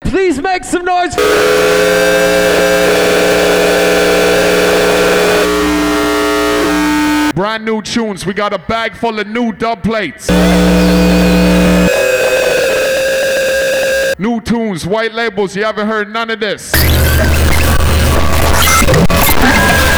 Please make some noise. Brand new tunes. We got a bag full of new dub plates. New tunes, white labels. You haven't heard none of this.